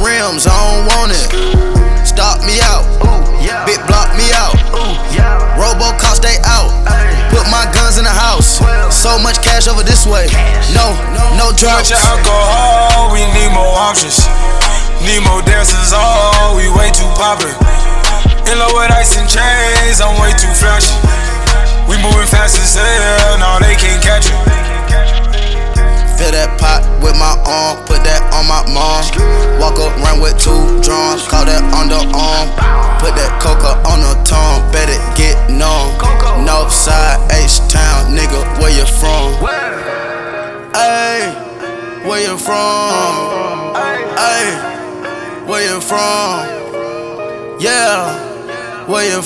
rims, I don't want it. Stop me out, big block me out. Robocops, they out. Put my guns in the house. So much cash over this way. No drugs. Too much alcohol, we need more options. Need more dancers, oh, we way too poppin'. In love with ice and chains, I'm way too flashy. We moving fast as hell, now they can't catch it. Fill that pot with my arm, put that on my mom. Walk around with 2 drums, call that underarm. Put that coca on her tongue, bet it get numb. Northside, H-Town, nigga, where you from? Ayy, where you from? Ayy, where you from? Yeah, where you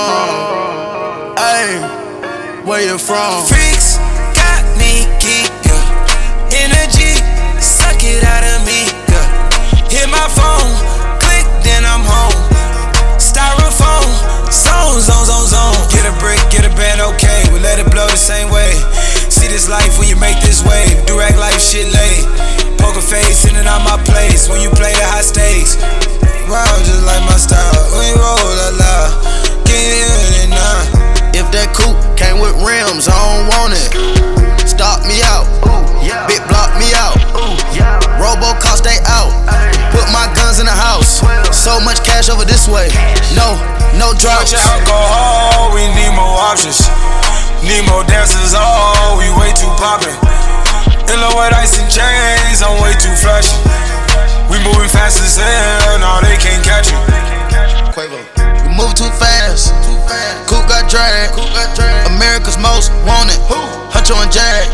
from? Ayy, where you from? Freaks got me geek, yeah. Energy, suck it out of me, yeah. Hit my phone, click, then I'm home. Styrofoam, zone. Get a brick, get a band, okay. We let it blow the same way. See this life when you make this wave. Durag life, shit laid. Poker face, in and out my place. When you play the high stakes. Wow, just like my style. When you roll, la. Can't hear it now. If that coupe came with rims, I don't want it. Stop me out, big block me out. Robocops, they out. Put my guns in the house. So much cash over this way. No drugs. Too much alcohol, we need more options. Need more dancers, oh, we way too poppin'. In love with ice and chains, I'm way too flashy. We moving fast as hell, now they can't catch it. Quavo. We move too fast. Coupe got drag. America's most wanted. Huncho and Jag.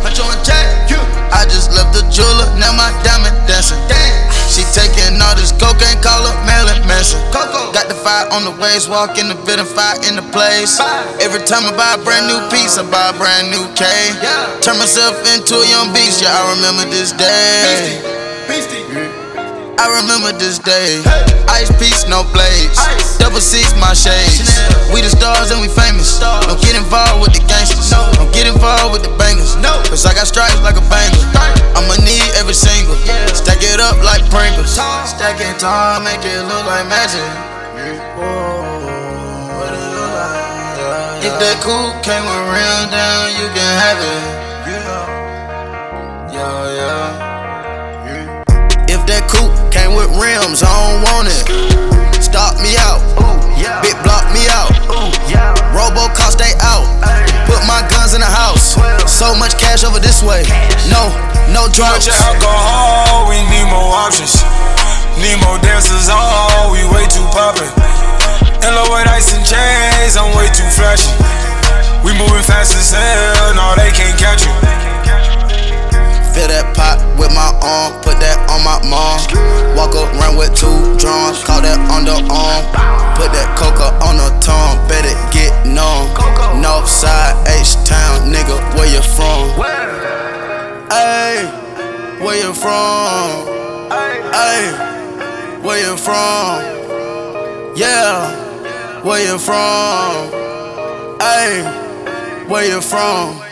I just left the jeweler, now my diamond dancing. She taking all this cocaine, call her Marilyn Manson. Got the fire on the waist, walk in the building, fire in the place. Every time I buy a brand new piece, I buy a brand new K. Turn myself into a young beast, yeah, I remember this day. I remember this day. Ice piece, no blades. Double C's, my shades. We the stars and we famous. Don't get involved with the gangsters. Don't get involved with the bangers. Cause I got stripes like a banger. I'ma need every single. Stack it up like Pringles. Stack it tall, make it look like magic. If that coupe came with real down, you can have it. If that coupe came with rims, I don't want it. Stop me out, big block me out. Robocops, they out. Put my guns in the house. So much cash over this way. No drugs. Too much alcohol, we need more options. Need more dancers, oh, we way too poppin'. In love with ice and chains, I'm way too flashy. We moving fast as hell, no, they can't catch it. Fill that pot with my arm, put that on my mom. Walk around with 2 drums, call that underarm. Put that coca on her tongue, bet it get numb. Northside, H-Town, nigga, where you from? Ayy, where you from? Ayy, where you from? Yeah, where you from? Ayy, where you from?